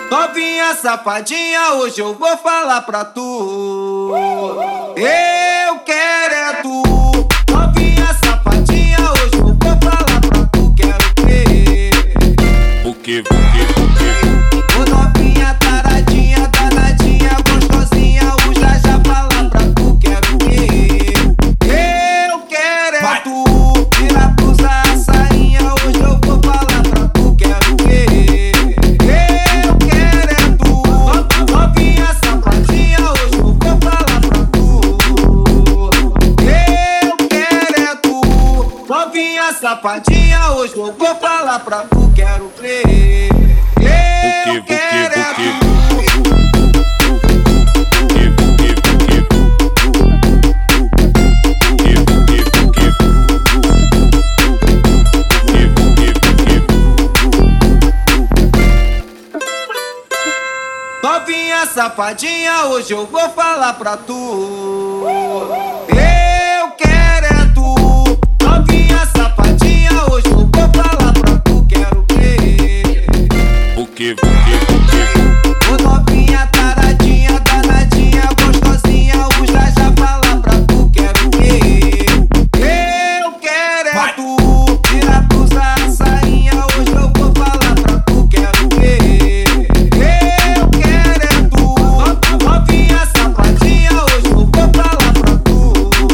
Novinha safadinha, hoje eu vou falar pra tu. Eu quero é tu. Novinha safadinha, hoje eu vou falar pra tu. Quero ver. O que? Ô novinha taradinha, danadinha, gostosinha, o já falar pra tu. Quero ver. Eu quero é tu. Tira a blusa, a sainha, hoje eu vou falar pra tu. Quero ver. Eu quero é tu. Novinha safadinha, hoje eu vou falar pra tu. Eu quero é tu. Novinha safadinha, hoje eu vou falar pra tu. Quero ver. Eu quero é tu. Novinha safadinha, hoje eu vou falar pra tu. Eu quero é tu. Novinha safadinha, hoje eu vou falar pra tu. Quero ver. O que? Ô novinha taradinha, danadinha, gostosinha, o já falar pra tu. Quero ver. Eu quero é tu. Tira a blusa, a sainha, hoje eu vou falar pra tu. Quero ver. Eu quero é tu. Novinha safadinha, hoje eu vou falar pra tu.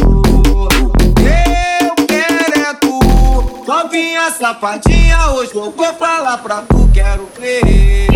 Eu quero é tu. Novinha safadinha, hoje eu vou falar pra tu. Quero ver.